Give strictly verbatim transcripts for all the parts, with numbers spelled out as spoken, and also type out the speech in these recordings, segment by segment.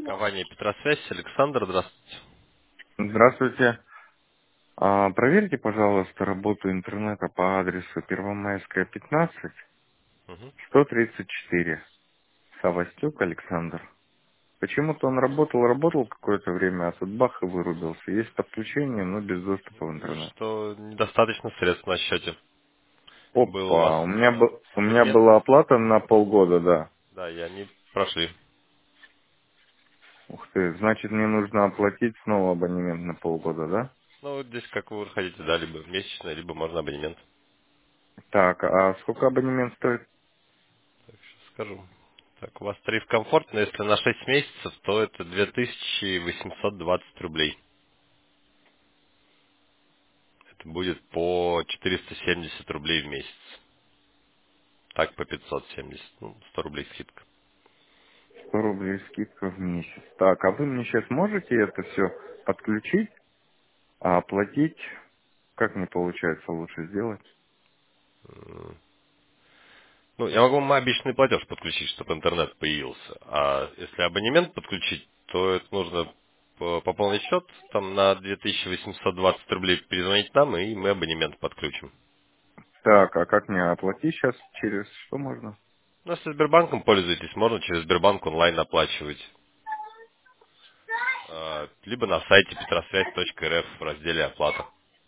Компания Петросвязь, Александр, здравствуйте. Здравствуйте. А, проверьте, пожалуйста, работу интернета по адресу Первомайская, пятнадцать, Мгм. сто тридцать четыре. Савастюк Александр. Почему-то он работал, работал какое-то время, а тут бах и вырубился. Есть подключение, но без доступа в Вижу, интернет. что недостаточно средств на счете. Был у вас Опа, у меня, был, у меня абонемент, была оплата на полгода, да. да, и они прошли. Ух ты, значит, мне нужно оплатить снова абонемент на полгода, да? Ну, вот здесь как вы хотите, да, либо месячно, либо можно абонемент. Так, а сколько абонемент стоит? Так, сейчас скажу. Так, у вас тариф комфортный, если на шесть месяцев, то это две тысячи восемьсот двадцать рублей. Это будет по четыреста семьдесят рублей в месяц. Так, по пятьсот семьдесят, ну, сто рублей скидка. сто рублей скидка в месяц. Так, а вы мне сейчас можете это все подключить? А оплатить, как мне получается лучше сделать? Ну, я могу вам обычный платеж подключить, чтобы интернет появился. А если абонемент подключить, то это нужно по- пополнить счет, там на две тысячи восемьсот двадцать рублей перезвонить нам, и мы абонемент подключим. Так, а как мне оплатить сейчас? Через что можно? Ну, если Сбербанком пользуетесь, можно через Сбербанк онлайн оплачивать. А, либо на сайте петросвязь точка эр эф в разделе «Оплата».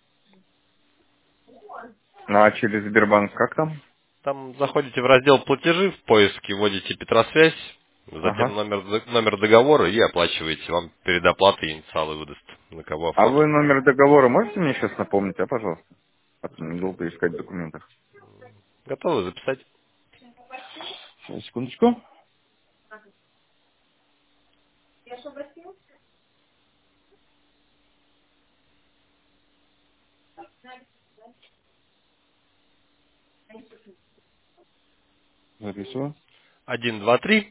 Ну, а через Сбербанк как там? Там заходите в раздел «Платежи», в поиске вводите «Петросвязь», затем Ага. номер, д- номер договора и оплачиваете. Вам перед оплатой инициалы выдаст, на кого А оформить. вы номер договора можете мне сейчас напомнить, а, пожалуйста? А то мне долго искать в документах. Готовы записать? Сейчас, секундочку. Записываю. один, два, три,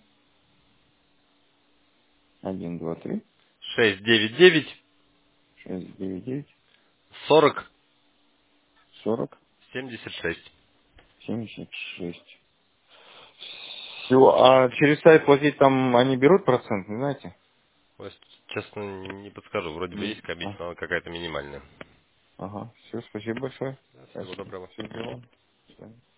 Один, два, три, шесть, девять, девять, шесть, девять, девять, сорок, сорок, семьдесят шесть. семьдесят шесть. Все, а через сайт платить там они берут процент, не знаете? Ой, честно, не подскажу. Вроде бы Не- есть комиссия, а, но она какая-то минимальная. ага, все, спасибо большое. Да, Сейчас всего доброго. все сделаем.